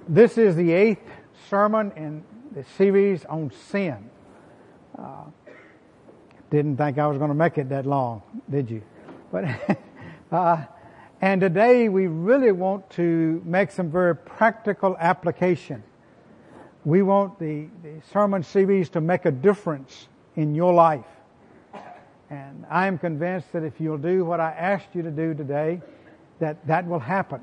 This is the 8th sermon in the series on sin. Didn't think I was going to make it that long, did you? But and today we really want to make some very practical application. We want the sermon series to make a difference in your life. And I am convinced that if you'll do what I asked you to do today, that will happen.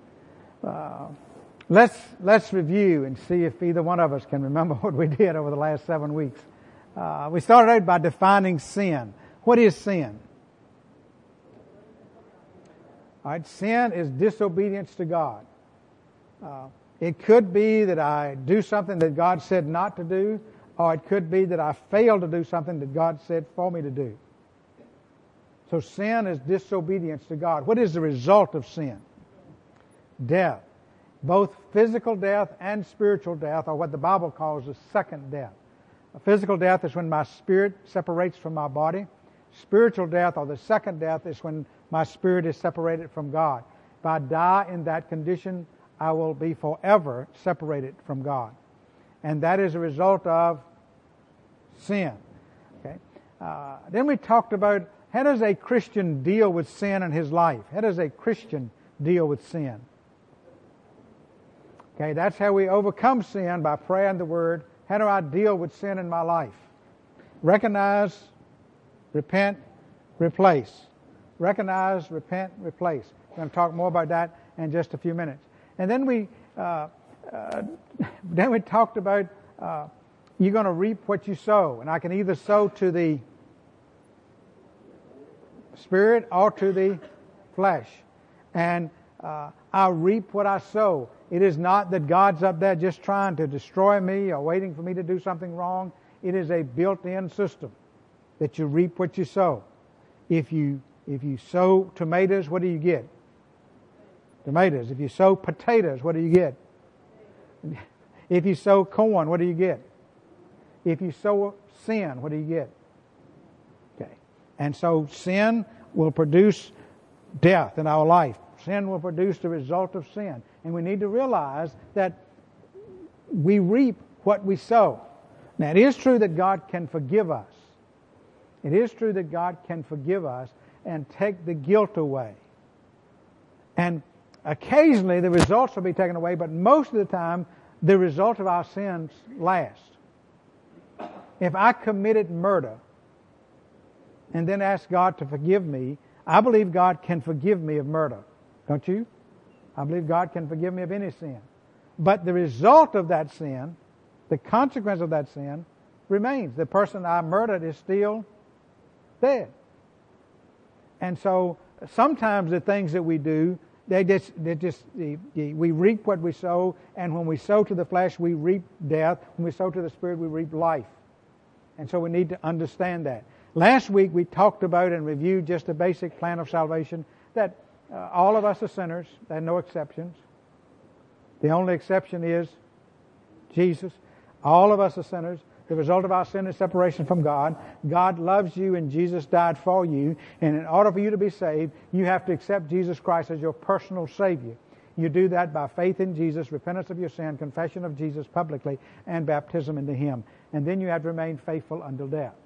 Let's review and see if either one of us can remember what we did over the last 7 weeks. We started out by defining sin. What is sin? All right, sin is disobedience to God. It could be that I do something that God said not to do, or it could be that I fail to do something that God said for me to do. So sin is disobedience to God. What is the result of sin? Death. Both physical death and spiritual death are what the Bible calls the second death. A physical death is when my spirit separates from my body. Spiritual death, or the second death, is when my spirit is separated from God. If I die in that condition, I will be forever separated from God. And that is a result of sin. Okay. Then we talked about how does a Christian deal with sin in his life? How does a Christian deal with sin? Okay, that's how we overcome sin, by prayer and the Word. How do I deal with sin in my life? Recognize, repent, replace. Recognize, repent, replace. We're going to talk more about that in just a few minutes. And then we talked about you're going to reap what you sow, and I can either sow to the spirit or to the flesh, and I reap what I sow. It is not that God's up there just trying to destroy me or waiting for me to do something wrong. It is a built-in system that you reap what you sow. If you sow tomatoes, what do you get? Tomatoes. If you sow potatoes, what do you get? If you sow corn, what do you get? If you sow sin, what do you get? Okay. And so sin will produce death in our life. Sin will produce the result of sin. And we need to realize that we reap what we sow. Now, it is true that God can forgive us. It is true that God can forgive us and take the guilt away. And occasionally the results will be taken away, but most of the time the result of our sins last. If I committed murder and then asked God to forgive me, I believe God can forgive me of murder. Don't you? I believe God can forgive me of any sin. But the result of that sin, the consequence of that sin, remains. The person I murdered is still dead. And so sometimes the things that we do, we reap what we sow, and when we sow to the flesh, we reap death. When we sow to the Spirit, we reap life. And so we need to understand that. Last week we talked about and reviewed just the basic plan of salvation, that all of us are sinners. There are no exceptions. The only exception is Jesus. All of us are sinners. The result of our sin is separation from God. God loves you and Jesus died for you. And in order for you to be saved, you have to accept Jesus Christ as your personal Savior. You do that by faith in Jesus, repentance of your sin, confession of Jesus publicly, and baptism into Him. And then you have to remain faithful until death.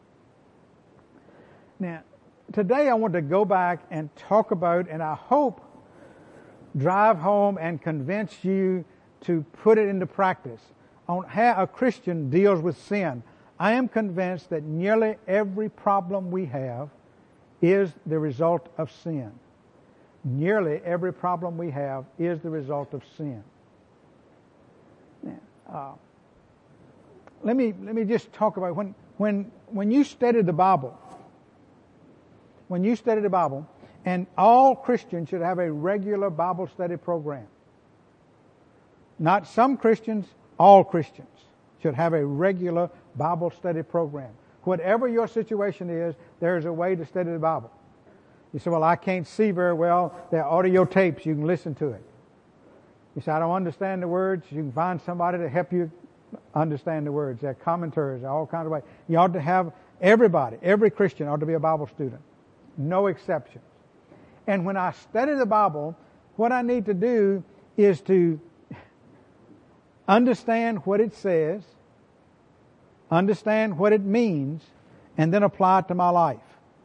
Now, today I want to go back and talk about, and I hope drive home and convince you to put it into practice, on how a Christian deals with sin. I am convinced that nearly every problem we have is the result of sin. Nearly every problem we have is the result of sin. Now, let me just talk about when you study the Bible. When you study the Bible, and all Christians should have a regular Bible study program. Not some Christians, all Christians should have a regular Bible study program. Whatever your situation is, there's a way to study the Bible. You say, well, I can't see very well. There are audio tapes. You can listen to it. You say, I don't understand the words. You can find somebody to help you understand the words. There are commentaries, all kinds of ways. You ought to have everybody, every Christian ought to be a Bible student. No exceptions. And when I study the Bible, what I need to do is to understand what it says, understand what it means, and then apply it to my life.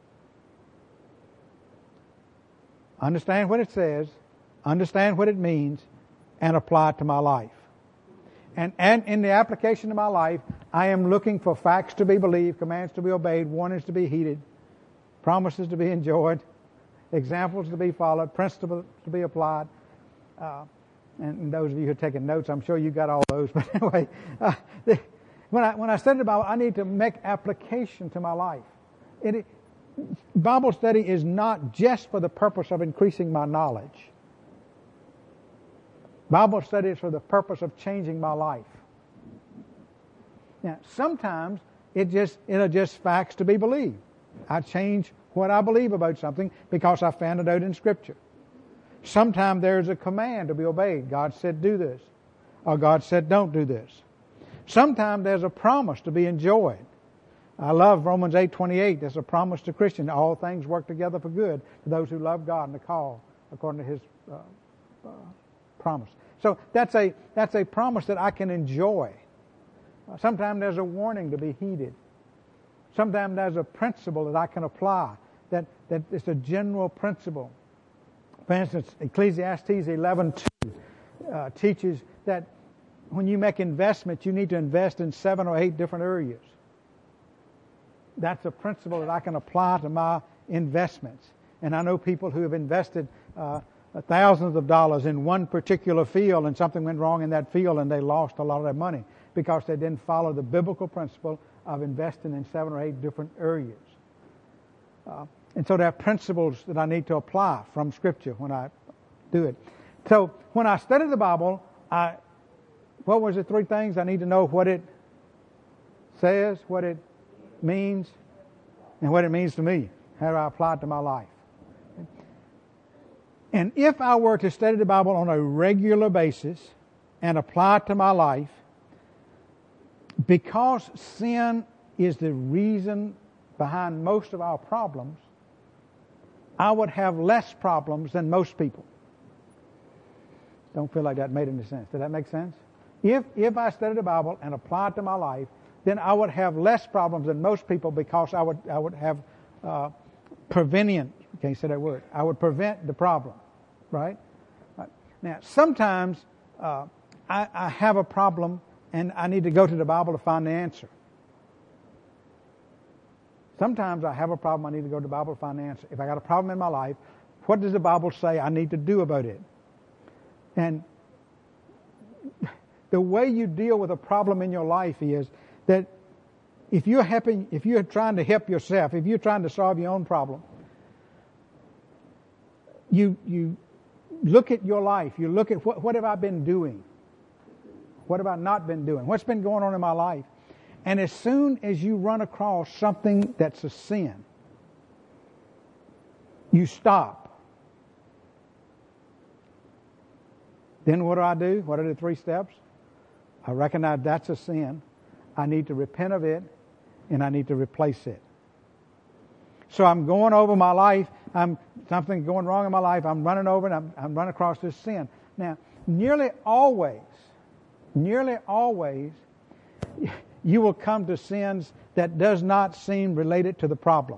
Understand what it says, understand what it means, and apply it to my life. And in the application of my life, I am looking for facts to be believed, commands to be obeyed, warnings to be heeded, promises to be enjoyed, examples to be followed, principles to be applied. And those of you who are taking notes, I'm sure you got all those. But anyway, when I study the Bible, I need to make application to my life. Bible study is not just for the purpose of increasing my knowledge. Bible study is for the purpose of changing my life. Now, sometimes it'll just facts to be believed. I change what I believe about something because I found it out in Scripture. Sometimes there's a command to be obeyed. God said do this, or God said don't do this. Sometimes there's a promise to be enjoyed. I love Romans 8:28. There's a promise to Christians. All things work together for good to those who love God and the call according to His promise. So that's a promise that I can enjoy. Sometimes there's a warning to be heeded. Sometimes there's a principle that I can apply. That it's a general principle. For instance, Ecclesiastes 11:2 teaches that when you make investments, you need to invest in 7 or 8 different areas. That's a principle that I can apply to my investments. And I know people who have invested thousands of dollars in one particular field, and something went wrong in that field and they lost a lot of their money because they didn't follow the biblical principle of investing in 7 or 8 different areas. And so there are principles that I need to apply from Scripture when I do it. So when I study the Bible, what was the 3 things? I need to know what it says, what it means, and what it means to me. How do I apply it to my life? And if I were to study the Bible on a regular basis and apply it to my life, because sin is the reason behind most of our problems, I would have less problems than most people. Don't feel like that made any sense. Did that make sense? If I studied the Bible and applied it to my life, then I would have less problems than most people because I would have prevenient. Can't say that word. I would prevent the problem, right? Now, sometimes I have a problem and I need to go to the Bible to find the answer. Sometimes I have a problem, I need to go to the Bible to find the answer. If I got a problem in my life, what does the Bible say I need to do about it? And the way you deal with a problem in your life is that if you're trying to help yourself, if you're trying to solve your own problem, you look at your life, you look at what have I been doing? What have I not been doing? What's been going on in my life? And as soon as you run across something that's a sin, you stop. Then what do? What are the 3 steps? I recognize that's a sin. I need to repent of it, and I need to replace it. So I'm going over my life. Something going wrong in my life. I'm running over and I'm running across this sin. Now, nearly always, you will come to sins that does not seem related to the problem.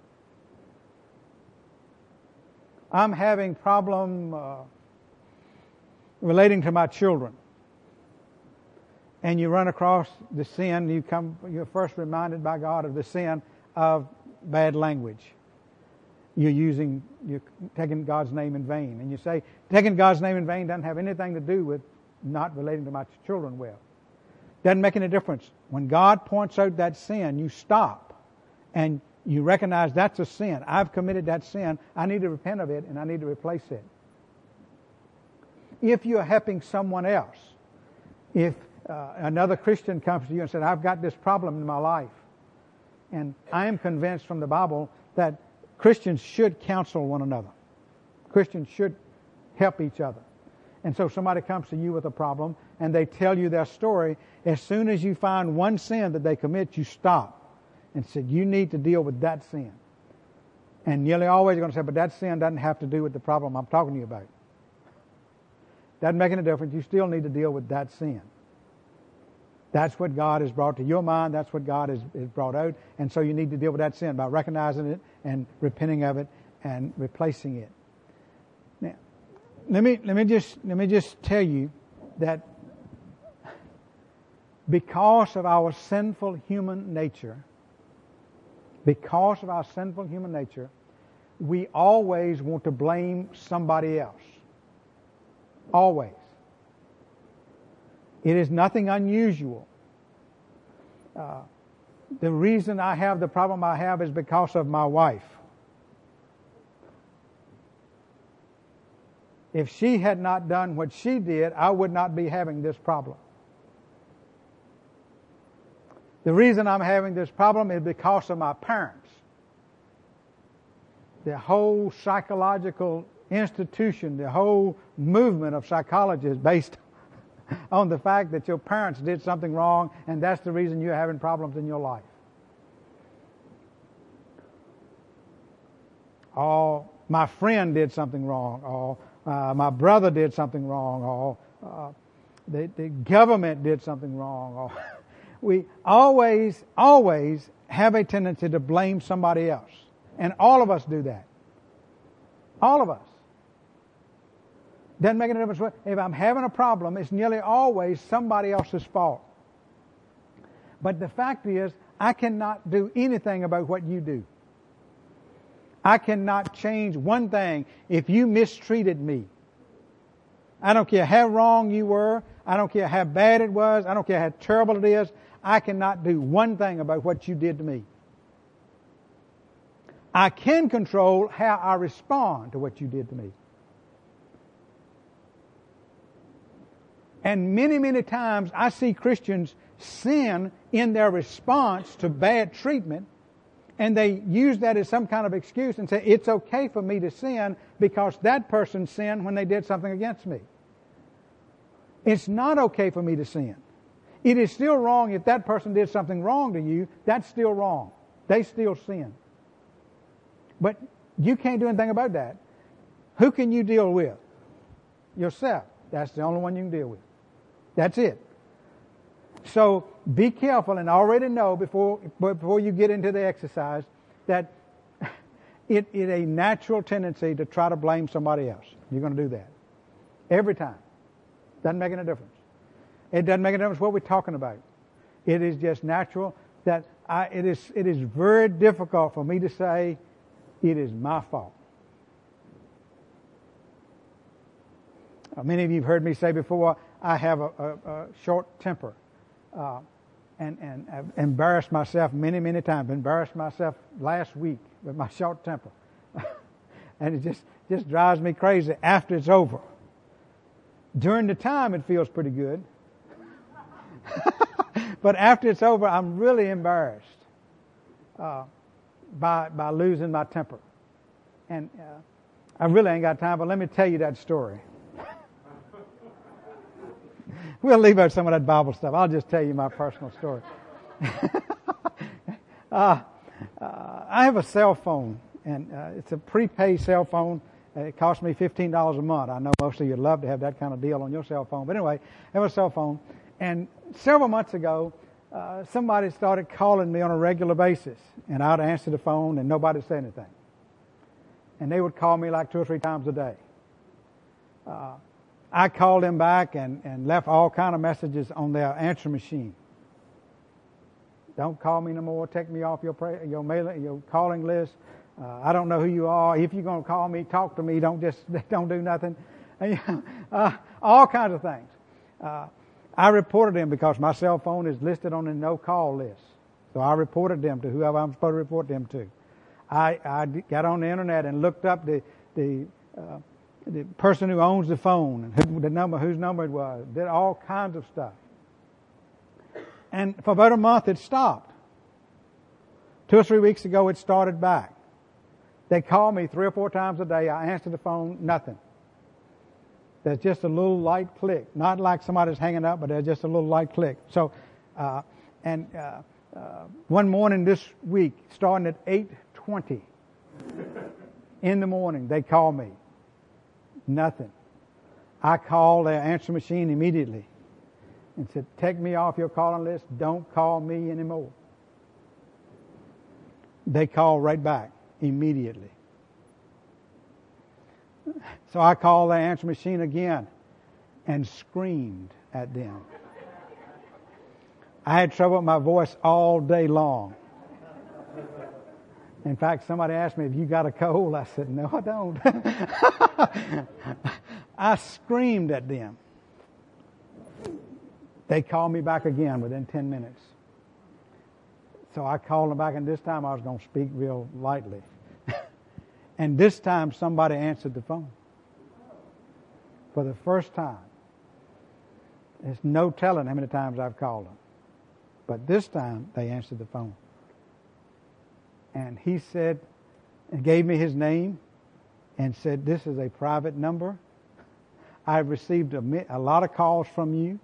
I'm having problem relating to my children. And you run across the sin, you're first reminded by God of the sin of bad language. You're taking God's name in vain. And you say, taking God's name in vain doesn't have anything to do with not relating to my children well. Doesn't make any difference. When God points out that sin, you stop and you recognize that's a sin. I've committed that sin. I need to repent of it and I need to replace it. If you're helping someone else, if another Christian comes to you and says, I've got this problem in my life, and I am convinced from the Bible that Christians should counsel one another. Christians should help each other. And so somebody comes to you with a problem and they tell you their story. As soon as you find one sin that they commit, you stop and say, you need to deal with that sin. And nearly always you're going to say, but that sin doesn't have to do with the problem I'm talking to you about. Doesn't make any difference. You still need to deal with that sin. That's what God has brought to your mind. That's what God has brought out. And so you need to deal with that sin by recognizing it and repenting of it and replacing it. Now, let me just tell you that because of our sinful human nature, we always want to blame somebody else. Always. It is nothing unusual. The reason I have the problem I have is because of my wife. If she had not done what she did, I would not be having this problem. The reason I'm having this problem is because of my parents. The whole psychological institution, the whole movement of psychology is based on the fact that your parents did something wrong, and that's the reason you're having problems in your life. Or my friend did something wrong, or my brother did something wrong, or the government did something wrong. Or we always have a tendency to blame somebody else. And all of us do that. All of us. Doesn't make any difference. If I'm having a problem, it's nearly always somebody else's fault. But the fact is, I cannot do anything about what you do. I cannot change one thing if you mistreated me. I don't care how wrong you were. I don't care how bad it was. I don't care how terrible it is. I cannot do one thing about what you did to me. I can control how I respond to what you did to me. And many, many times I see Christians sin in their response to bad treatment, and they use that as some kind of excuse and say, it's okay for me to sin because that person sinned when they did something against me. It's not okay for me to sin. It is still wrong if that person did something wrong to you. That's still wrong. They still sin. But you can't do anything about that. Who can you deal with? Yourself. That's the only one you can deal with. That's it. So be careful and already know before you get into the exercise that it is a natural tendency to try to blame somebody else. You're going to do that. Every time. Doesn't make any difference. It doesn't make any difference what we're talking about. It is just natural that it is very difficult for me to say it is my fault. Many of you have heard me say before, I have a short temper. And I've embarrassed myself many, many times. Embarrassed myself last week with my short temper. And it just drives me crazy after it's over. During the time, it feels pretty good. But after it's over, I'm really embarrassed by losing my temper. And I really ain't got time, but let me tell you that story. We'll leave out some of that Bible stuff. I'll just tell you my personal story. I have a cell phone, and it's a prepaid cell phone. It costs me $15 a month. I know most of you would love to have that kind of deal on your cell phone. But anyway, I have a cell phone. And several months ago, somebody started calling me on a regular basis. And I'd answer the phone, and nobody would say anything. And they would call me like 2 or 3 times a day. I called them back and left all kind of messages on their answer machine. Don't call me no more. Take me off your calling list. I don't know who you are. If you're going to call me, talk to me. Don't do nothing. All kinds of things. I reported them because my cell phone is listed on the no-call list. So I reported them to whoever I'm supposed to report them to. I got on the internet and looked up the person who owns the phone and whose number it was. Did all kinds of stuff. And for about a month it stopped. 2 or 3 weeks ago it started back. They call me 3 or 4 times a day. I answer the phone, nothing. There's just a little light click. Not like somebody's hanging up, but there's just a little light click. So, one morning this week, starting at 8:20 in the morning, they call me. Nothing. I call their answer machine immediately. and said, take me off your calling list. Don't call me anymore. They called right back immediately. So I called the answer machine again and screamed at them. I had trouble with my voice all day long. In fact, somebody asked me, have you got a cold? I said, no, I don't. I screamed at them. They called me back again within 10 minutes. So I called them back, and this time I was going to speak real lightly. And this time somebody answered the phone. For the first time. There's no telling how many times I've called them. But this time they answered the phone. And he said, and gave me his name and said, this is a private number. I've received a lot of calls from you.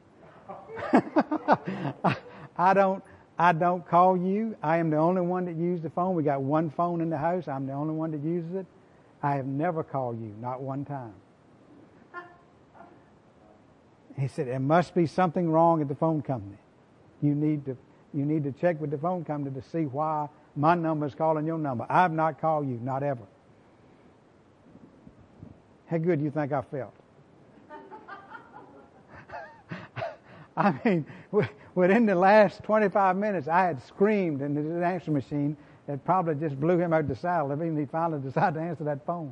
I don't call you. I am the only one that uses the phone. We got one phone in the house. I'm the only one that uses it. I have never called you, not one time. He said, there must be something wrong at the phone company. You need to check with the phone company to see why my number is calling your number. I've not called you, not ever. How good do you think I felt? I mean, within the last 25 minutes, I had screamed into the answer machine that probably just blew him out the saddle if he finally decided to answer that phone.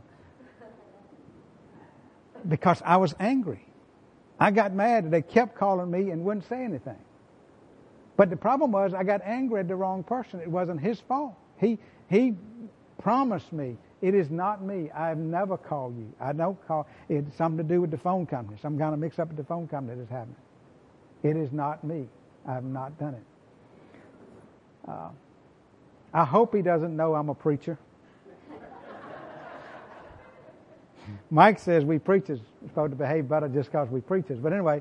Because I was angry. I got mad that they kept calling me and wouldn't say anything. But the problem was I got angry at the wrong person. It wasn't his fault. He promised me, it is not me. I've never called you. I don't call. It's something to do with the phone company. Some kind of mix up with the phone company that's happening. It is not me. I have not done it. I hope he doesn't know I'm a preacher. Mike says we preachers are supposed to behave better just because we preachers. But anyway,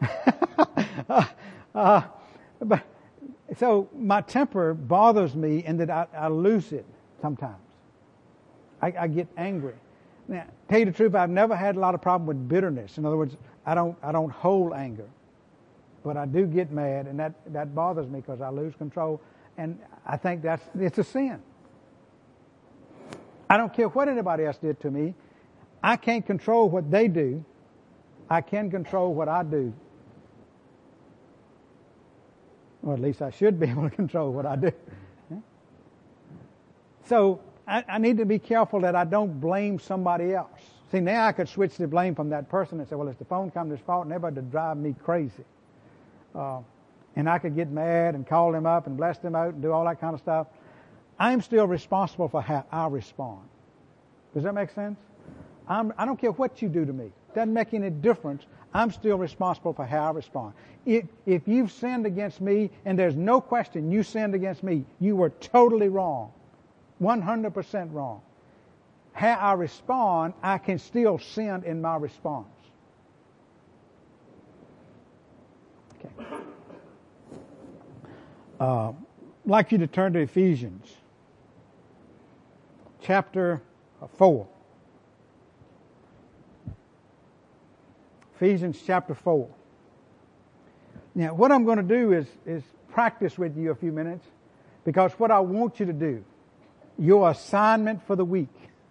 but so my temper bothers me in that I lose it sometimes. I get angry. Now, tell you the truth, I've never had a lot of problem with bitterness. In other words, I don't hold anger. But I do get mad, and that bothers me because I lose control. And I think it's a sin. I don't care what anybody else did to me. I can't control what they do. I can control what I do. Or at least I should be able to control what I do. So I need to be careful that I don't blame somebody else. See, now I could switch the blame from that person and say, well, it's the phone company's fault, and everybody would drive me crazy. And I could get mad and call them up and bless them out and do all that kind of stuff. I'm still responsible for how I respond. Does that make sense? I don't care what you do to me. Doesn't make any difference. I'm still responsible for how I respond. If you've sinned against me, and there's no question you sinned against me, you were totally wrong. 100% wrong. How I respond, I can still sin in my response. Okay. I'd like you to turn to Ephesians chapter 4. Ephesians chapter 4. Now, what I'm going to do is practice with you a few minutes, because what I want you to do, your assignment for the week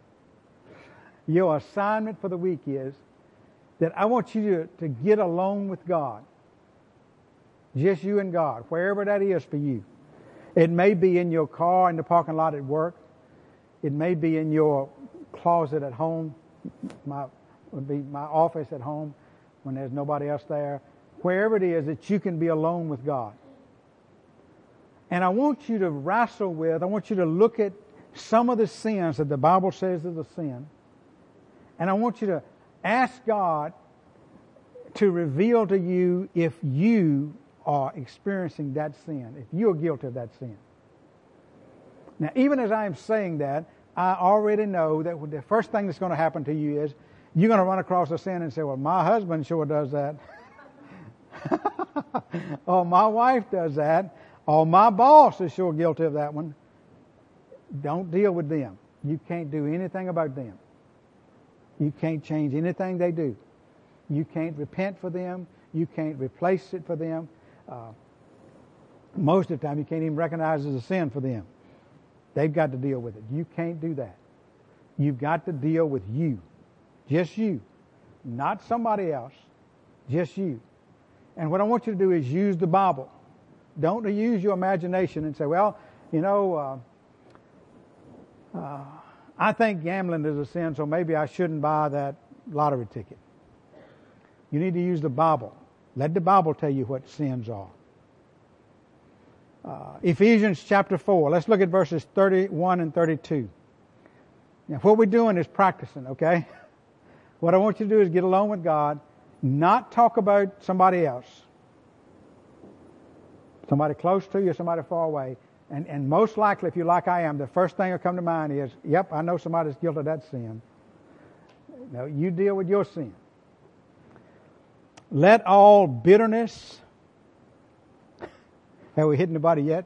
is that I want you to get alone with God. Just you and God, wherever that is for you. It may be in your car in the parking lot at work. It may be in your closet at home. Would be my office at home when there's nobody else there. Wherever it is that you can be alone with God. And I want you to I want you to look at some of the sins that the Bible says is a sin. And I want you to ask God to reveal to you if you are experiencing that sin, if you are guilty of that sin. Now, even as I am saying that, I already know that the first thing that's going to happen to you is you're going to run across a sin and say, well, my husband sure does that. Or my wife does that. Or my boss is sure guilty of that one. Don't deal with them. You can't do anything about them. You can't change anything they do. You can't repent for them. You can't replace it for them. Most of the time, you can't even recognize it as a sin for them. They've got to deal with it. You can't do that. You've got to deal with you. Just you. Not somebody else. Just you. And what I want you to do is use the Bible. Don't use your imagination and say, well, I think gambling is a sin, so maybe I shouldn't buy that lottery ticket. You need to use the Bible. Let the Bible tell you what sins are. Ephesians chapter 4. Let's look at verses 31 and 32. Now, what we're doing is practicing, okay? What I want you to do is get along with God, not talk about somebody else. Somebody close to you, somebody far away. And most likely, if you're like I am, the first thing that come to mind is, yep, I know somebody's guilty of that sin. No, you deal with your sin. Let all bitterness... Have we hit anybody yet?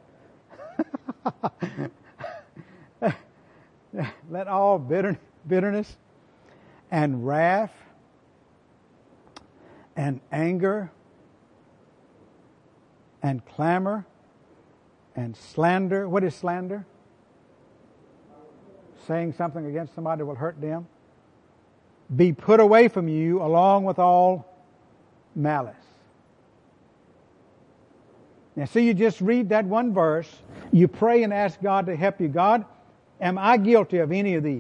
Let all bitterness and wrath and anger and clamor and slander. What is slander? Saying something against somebody will hurt them. Be put away from you along with all malice. Now see, you just read that one verse, you pray and ask God to help you. God, am I guilty of any of these?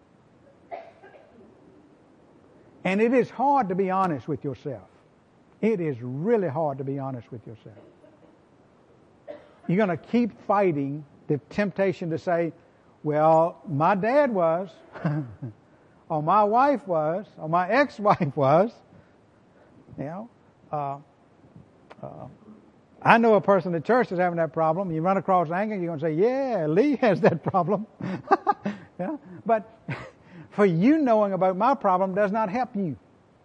And it is hard to be honest with yourself. It is really hard to be honest with yourself. You're going to keep fighting the temptation to say, well, my dad was, or my wife was, or my ex-wife was. I know a person in the church is having that problem. You run across anger, you're going to say, yeah, Lee has that problem. Yeah? But for you knowing about my problem does not help you.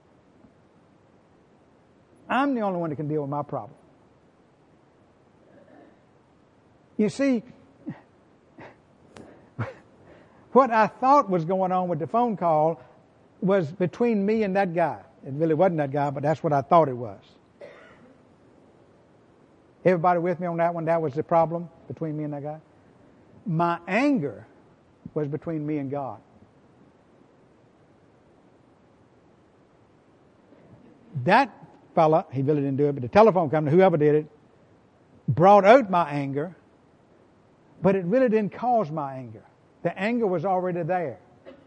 I'm the only one that can deal with my problem. You see, what I thought was going on with the phone call was between me and that guy. It really wasn't that guy, but that's what I thought it was. Everybody with me on that one? That was the problem between me and that guy? My anger was between me and God. That fella, he really didn't do it, but the telephone company, whoever did it, brought out my anger, but it really didn't cause my anger. The anger was already there.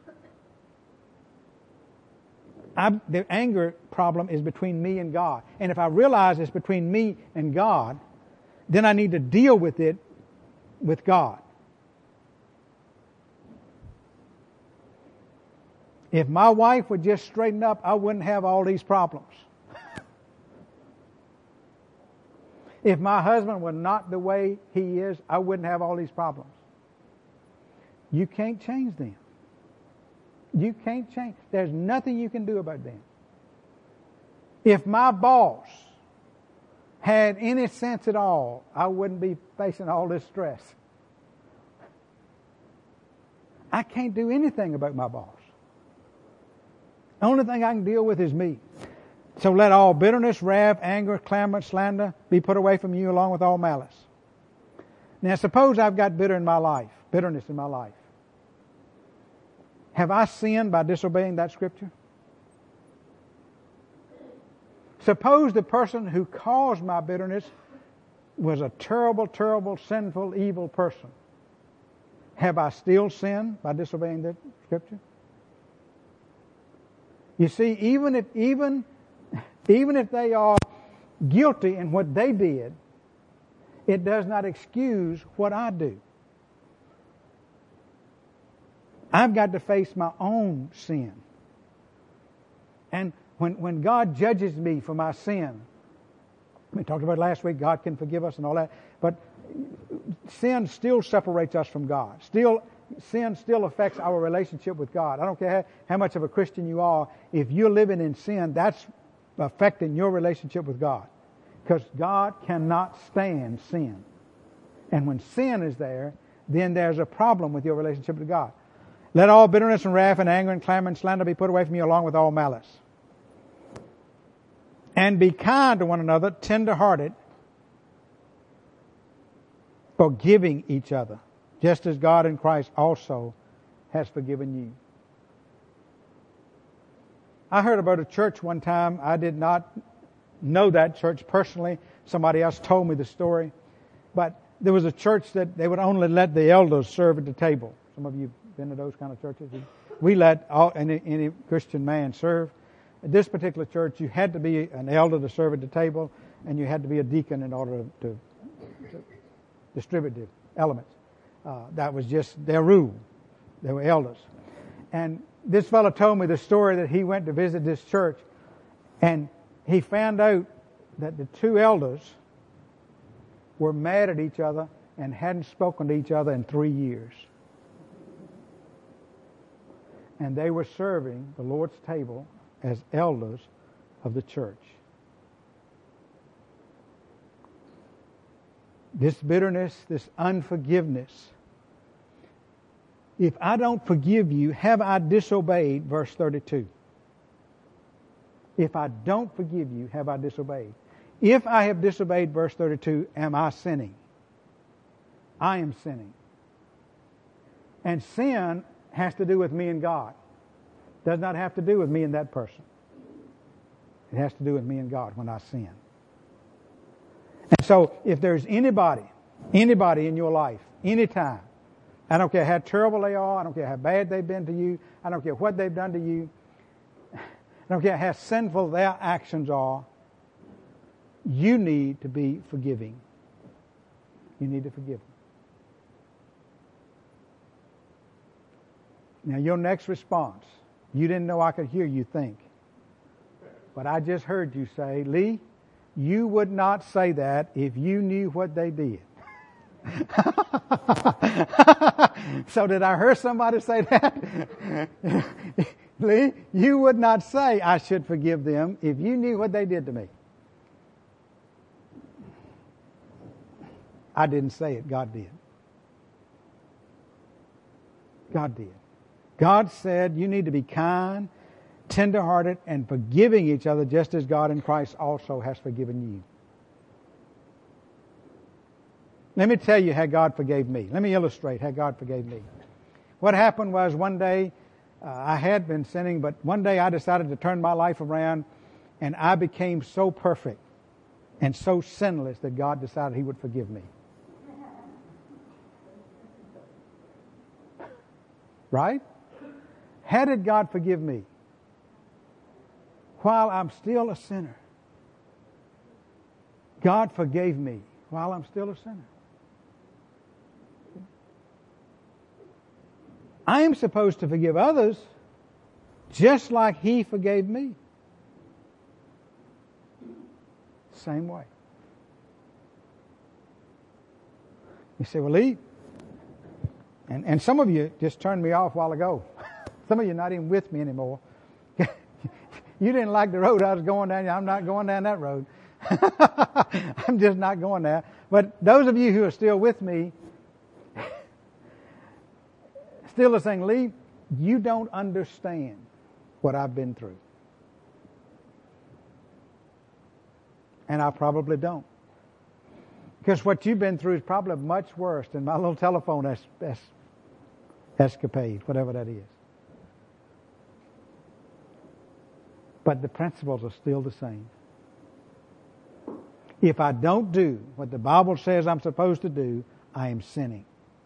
The anger problem is between me and God. And if I realize it's between me and God, then I need to deal with it with God. If my wife would just straighten up, I wouldn't have all these problems. If my husband were not the way he is, I wouldn't have all these problems. You can't change them. You can't change. There's nothing you can do about them. If my boss had any sense at all, I wouldn't be facing all this stress. I can't do anything about my boss. The only thing I can deal with is me. So let all bitterness, wrath, anger, clamor, slander be put away from you along with all malice. Now suppose I've got bitterness in my life. Have I sinned by disobeying that scripture? Suppose the person who caused my bitterness was a terrible, terrible, sinful, evil person. Have I still sinned by disobeying that scripture? You see, even if they are guilty in what they did, it does not excuse what I do. I've got to face my own sin. And when God judges me for my sin, we talked about last week, God can forgive us and all that, but sin still separates us from God. Sin still affects our relationship with God. I don't care how much of a Christian you are. If you're living in sin, that's affecting your relationship with God. Because God cannot stand sin. And when sin is there, then there's a problem with your relationship with God. Let all bitterness and wrath and anger and clamor and slander be put away from you along with all malice. And be kind to one another, tender-hearted, forgiving each other, just as God in Christ also has forgiven you. I heard about a church one time. I did not know that church personally. Somebody else told me the story. But there was a church that they would only let the elders serve at the table. Some of you have been to those kind of churches. We let any Christian man serve. At this particular church, you had to be an elder to serve at the table, and you had to be a deacon in order to distribute the elements. That was just their rule. They were elders. And this fellow told me the story that he went to visit this church, and he found out that the two elders were mad at each other and hadn't spoken to each other in 3 years. And they were serving the Lord's table as elders of the church. This bitterness, this unforgiveness. If I don't forgive you, have I disobeyed? Verse 32. If I don't forgive you, have I disobeyed? If I have disobeyed, verse 32, am I sinning? I am sinning. And sin has to do with me and God. Does not have to do with me and that person. It has to do with me and God when I sin. And so if there's anybody in your life, anytime, I don't care how terrible they are, I don't care how bad they've been to you, I don't care what they've done to you, I don't care how sinful their actions are, you need to be forgiving. You need to forgive them. Now your next response, you didn't know I could hear you think. But I just heard you say, Lee, you would not say that if you knew what they did. So did I hear somebody say that? Lee, you would not say I should forgive them if you knew what they did to me. I didn't say it. God did. God did. God said you need to be kind, tender-hearted, and forgiving each other just as God in Christ also has forgiven you. Let me tell you how God forgave me. Let me illustrate how God forgave me. What happened was one day, I had been sinning, but one day I decided to turn my life around, and I became so perfect and so sinless that God decided He would forgive me. Right? How did God forgive me? While I'm still a sinner. God forgave me while I'm still a sinner. I am supposed to forgive others just like He forgave me. Same way. You say, well, Lee, and some of you just turned me off a while ago. Some of you are not even with me anymore. You didn't like the road I was going down. I'm not going down that road. I'm just not going there. But those of you who are still with me, still are saying, Lee, you don't understand what I've been through. And I probably don't. Because what you've been through is probably much worse than my little telephone escapade, whatever that is. But the principles are still the same. If I don't do what the Bible says I'm supposed to do, I am sinning.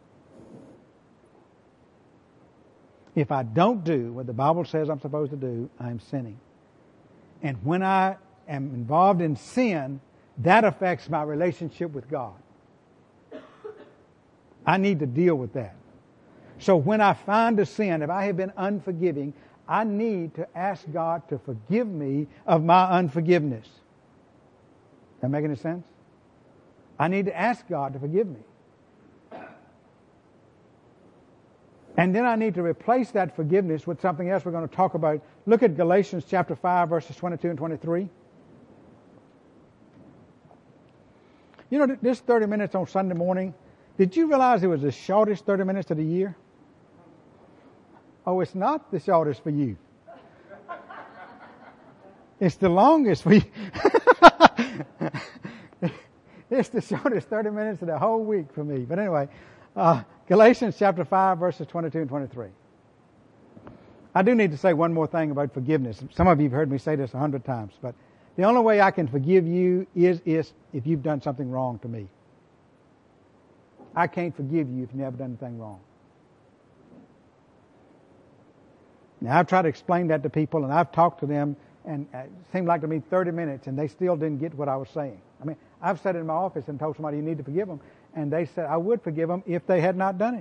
If I don't do what the Bible says I'm supposed to do, I am sinning. And when I am involved in sin, that affects my relationship with God. I need to deal with that. So when I find a sin, if I have been unforgiving, I need to ask God to forgive me of my unforgiveness. That make any sense? I need to ask God to forgive me. And then I need to replace that forgiveness with something else we're going to talk about. Look at Galatians chapter 5, verses 22 and 23. You know, this 30 minutes on Sunday morning, did you realize it was the shortest 30 minutes of the year? Oh, it's not the shortest for you. It's the longest it's the shortest 30 minutes of the whole week for me. But anyway, Galatians chapter 5, verses 22 and 23. I do need to say one more thing about forgiveness. Some of you have heard me say this 100 times, but the only way I can forgive you is if you've done something wrong to me. I can't forgive you if you've never done anything wrong. Now, I've tried to explain that to people, and I've talked to them, and it seemed like to me 30 minutes, and they still didn't get what I was saying. I mean, I've sat in my office and told somebody you need to forgive them, and they said I would forgive them if they had not done it.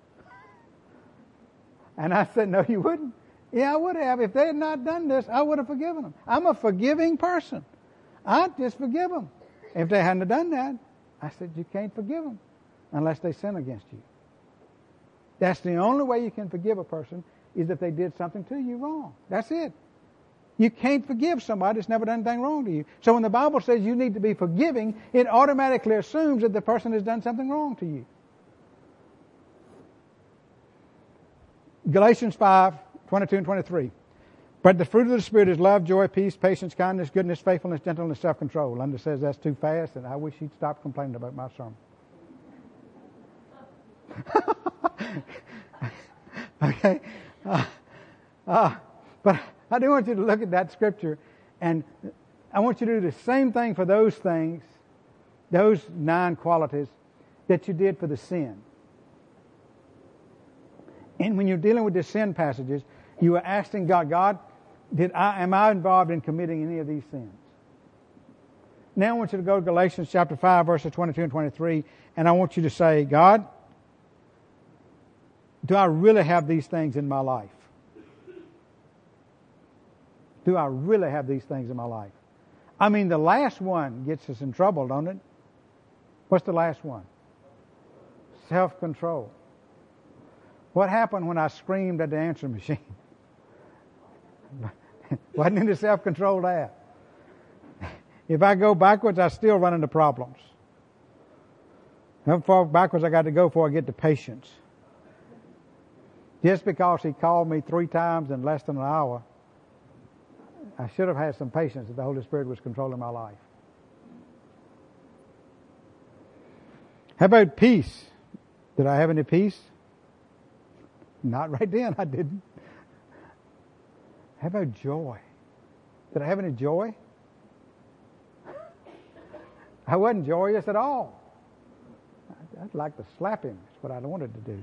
And I said, no, you wouldn't. Yeah, I would have. If they had not done this, I would have forgiven them. I'm a forgiving person. I'd just forgive them. If they hadn't done that, I said, you can't forgive them unless they sin against you. That's the only way you can forgive a person, is if they did something to you wrong. That's it. You can't forgive somebody that's never done anything wrong to you. So when the Bible says you need to be forgiving, it automatically assumes that the person has done something wrong to you. Galatians 5, 22 and 23. But the fruit of the Spirit is love, joy, peace, patience, kindness, goodness, faithfulness, gentleness, self-control. Linda says that's too fast, and I wish he'd stop complaining about my sermon. Okay. But I do want you to look at that scripture, and I want you to do the same thing for those things, those 9 qualities that you did for the sin. And when you're dealing with the sin passages, you are asking God, am I involved in committing any of these sins? Now I want you to go to Galatians chapter 5, verses 22 and 23, and I want you to say, God, do I really have these things in my life? Do I really have these things in my life? I mean, the last one gets us in trouble, don't it? What's the last one? Self-control. What happened when I screamed at the answering machine? Wasn't any self-control there. If I go backwards, I still run into problems. How far backwards I got to go before I get to patience? Just because he called me 3 times in less than an hour, I should have had some patience if the Holy Spirit was controlling my life. How about peace? Did I have any peace? Not right then, I didn't. How about joy? Did I have any joy? I wasn't joyous at all. I'd like to slap him. That's what I wanted to do.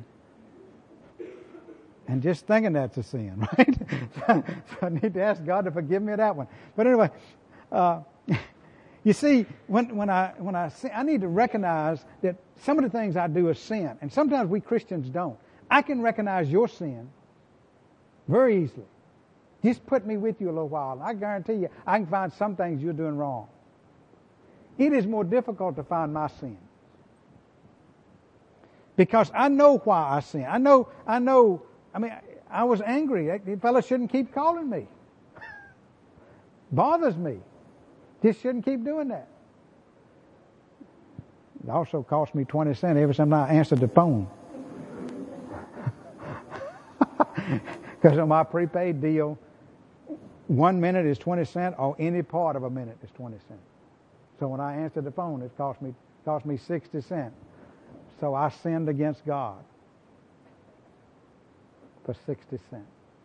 And just thinking that's a sin, right? So I need to ask God to forgive me of that one. But anyway, you see, when I sin, I need to recognize that some of the things I do is sin. And sometimes we Christians don't. I can recognize your sin very easily. Just put me with you a little while, and I guarantee you, I can find some things you're doing wrong. It is more difficult to find my sin. Because I know why I sin. I know, I was angry. That fellow shouldn't keep calling me. Bothers me. Just shouldn't keep doing that. It also cost me 20 cents every time I answered the phone. Because on my prepaid deal, 1 minute is 20 cents, or any part of a minute is 20 cents. So when I answered the phone, it cost me 60 cents. So I sinned against God for 60 cents.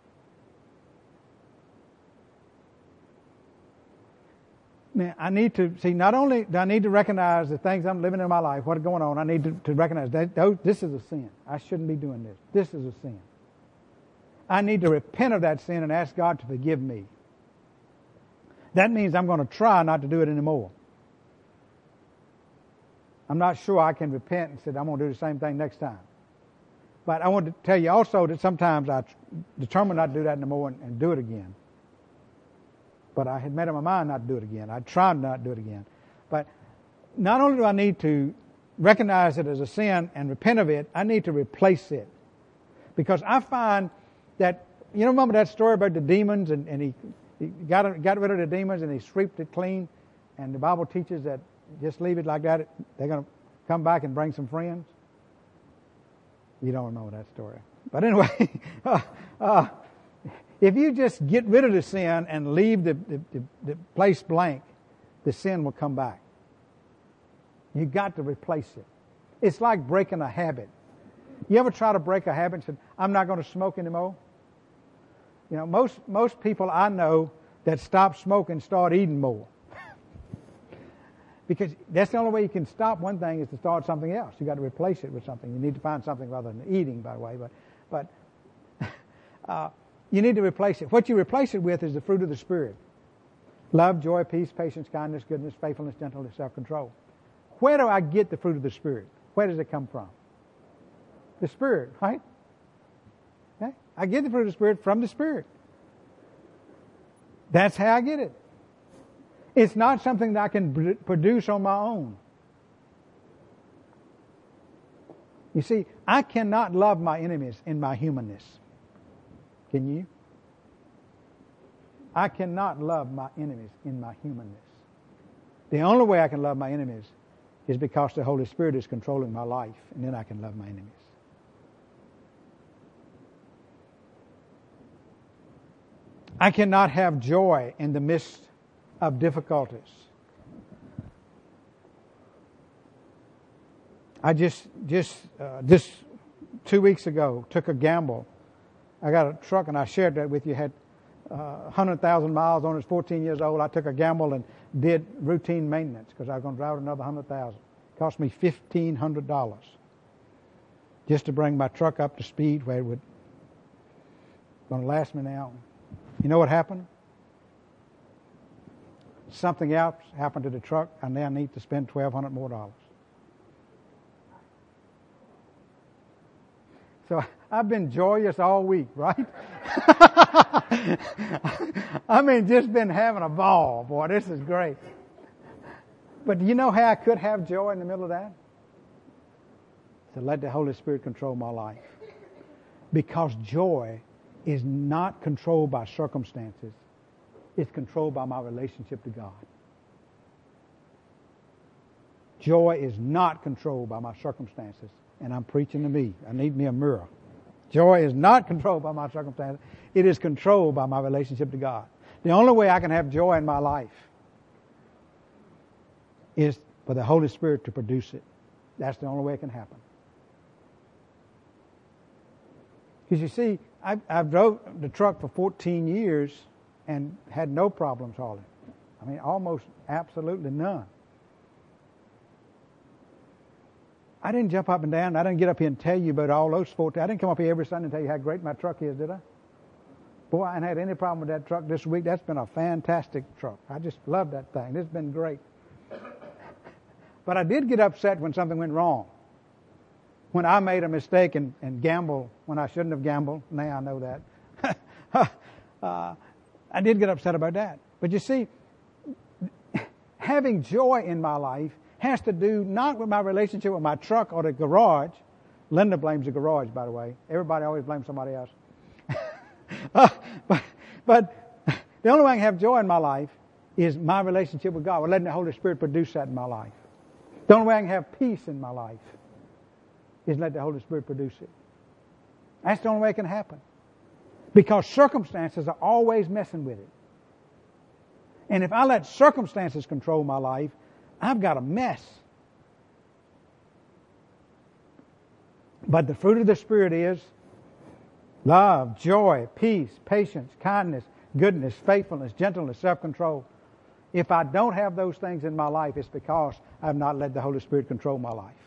Now, I need to see, not only do I need to recognize the things I'm living in my life, what is going on, I need to recognize that this is a sin. I shouldn't be doing this. This is a sin. I need to repent of that sin and ask God to forgive me. That means I'm going to try not to do it anymore. I'm not sure I can repent and say, I'm going to do the same thing next time. But I want to tell you also that sometimes I determine not to do that anymore and do it again. But I had made up my mind not to do it again. I tried not to do it again. But not only do I need to recognize it as a sin and repent of it, I need to replace it. Because I find that, you remember that story about the demons, and he got rid of the demons and he swept it clean, and the Bible teaches that just leave it like that, they're going to come back and bring some friends. You don't remember that story. But anyway, If you just get rid of the sin and leave the place blank, the sin will come back. You got to replace it. It's like breaking a habit. You ever try to break a habit and say, I'm not going to smoke anymore? You know, most people I know that stop smoking start eating more. Because that's the only way you can stop one thing is to start something else. You got to replace it with something. You need to find something rather than eating, by the way. But you need to replace it. What you replace it with is the fruit of the Spirit. Love, joy, peace, patience, kindness, goodness, faithfulness, gentleness, self-control. Where do I get the fruit of the Spirit? Where does it come from? The Spirit, right? Okay? I get the fruit of the Spirit from the Spirit. That's how I get it. It's not something that I can produce on my own. You see, I cannot love my enemies in my humanness. Can you? I cannot love my enemies in my humanness. The only way I can love my enemies is because the Holy Spirit is controlling my life, and then I can love my enemies. I cannot have joy in the midst of difficulties. I just 2 weeks ago took a gamble. I got a truck, and I shared that with you. Had 100,000 miles on it. 14 years old. I took a gamble and did routine maintenance because I was going to drive another 100,000. It cost me $1,500 just to bring my truck up to speed where it would going to last me now. You know what happened? Something else happened to the truck, and now I need to spend $1,200 more. So I've been joyous all week, right? I mean, just been having a ball. Boy, this is great. But do you know how I could have joy in the middle of that? To let the Holy Spirit control my life. Because joy is not controlled by circumstances. It's controlled by my relationship to God. Joy is not controlled by my circumstances. And I'm preaching to me. I need me a mirror. Joy is not controlled by my circumstances. It is controlled by my relationship to God. The only way I can have joy in my life is for the Holy Spirit to produce it. That's the only way it can happen. Because you see, I've drove the truck for 14 years and had no problems hauling. I mean, almost absolutely none. I didn't jump up and down. I didn't get up here and tell you about all those 14. I didn't come up here every Sunday and tell you how great my truck is, did I? Boy, I haven't had any problem with that truck this week. That's been a fantastic truck. I just love that thing. It's been great. But I did get upset when something went wrong. When I made a mistake and gambled when I shouldn't have gambled. Now I know that. I did get upset about that. But you see, having joy in my life has to do not with my relationship with my truck or the garage. Linda blames the garage, by the way. Everybody always blames somebody else. But the only way I can have joy in my life is my relationship with God. We're letting the Holy Spirit produce that in my life. The only way I can have peace in my life is let the Holy Spirit produce it. That's the only way it can happen. Because circumstances are always messing with it. And if I let circumstances control my life, I've got a mess. But the fruit of the Spirit is love, joy, peace, patience, kindness, goodness, faithfulness, gentleness, self-control. If I don't have those things in my life, it's because I've not let the Holy Spirit control my life.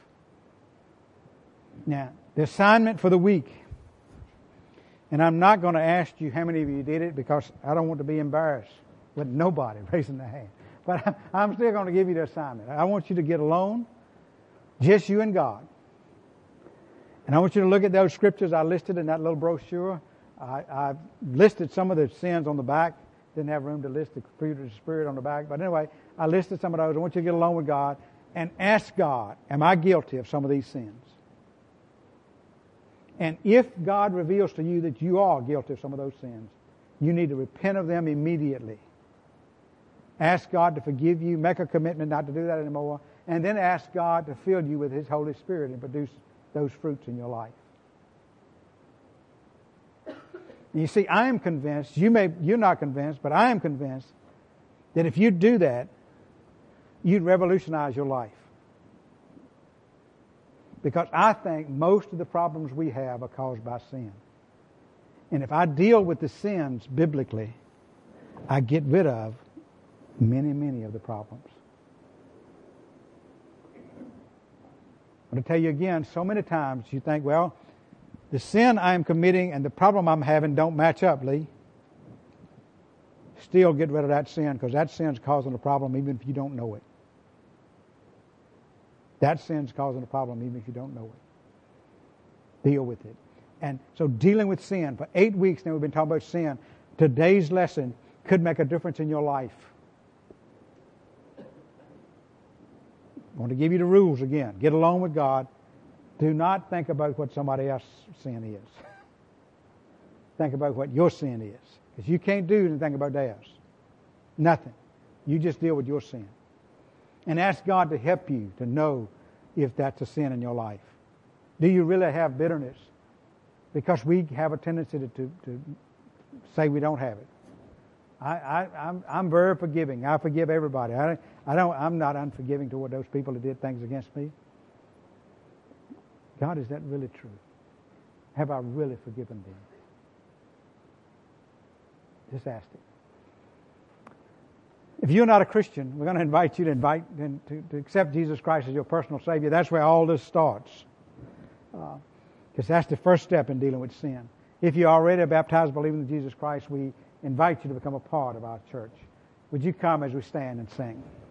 Now, the assignment for the week, and I'm not going to ask you how many of you did it because I don't want to be embarrassed with nobody raising their hand. But I'm still going to give you the assignment. I want you to get alone, just you and God. And I want you to look at those scriptures I listed in that little brochure. I listed some of the sins on the back. Didn't have room to list the fruit of the Spirit on the back. But anyway, I listed some of those. I want you to get alone with God and ask God, am I guilty of some of these sins? And if God reveals to you that you are guilty of some of those sins, you need to repent of them immediately. Ask God to forgive you. Make a commitment not to do that anymore. And then ask God to fill you with His Holy Spirit and produce those fruits in your life. And you see, I am convinced, you're not convinced, but I am convinced that if you do that, you'd revolutionize your life. Because I think most of the problems we have are caused by sin. And if I deal with the sins biblically, I get rid of many, many of the problems. I'm going to tell you again, so many times you think, well, the sin I am committing and the problem I'm having don't match up, Lee. Still get rid of that sin, because that sin's causing a problem even if you don't know it. That sin's causing a problem even if you don't know it. Deal with it. And so dealing with sin, for 8 weeks now we've been talking about sin. Today's lesson could make a difference in your life. I want to give you the rules again. Get along with God. Do not think about what somebody else's sin is. Think about what your sin is. Because you can't do anything about theirs. Nothing. You just deal with your sin. And ask God to help you to know if that's a sin in your life. Do you really have bitterness? Because we have a tendency to say we don't have it. I'm very forgiving. I forgive everybody. I'm not unforgiving toward those people that did things against me. God, is that really true? Have I really forgiven them? Just ask it. If you're not a Christian, we're going to invite you to accept Jesus Christ as your personal Savior. That's where all this starts. Because that's the first step in dealing with sin. If you're already baptized believing in Jesus Christ, we invite you to become a part of our church. Would you come as we stand and sing?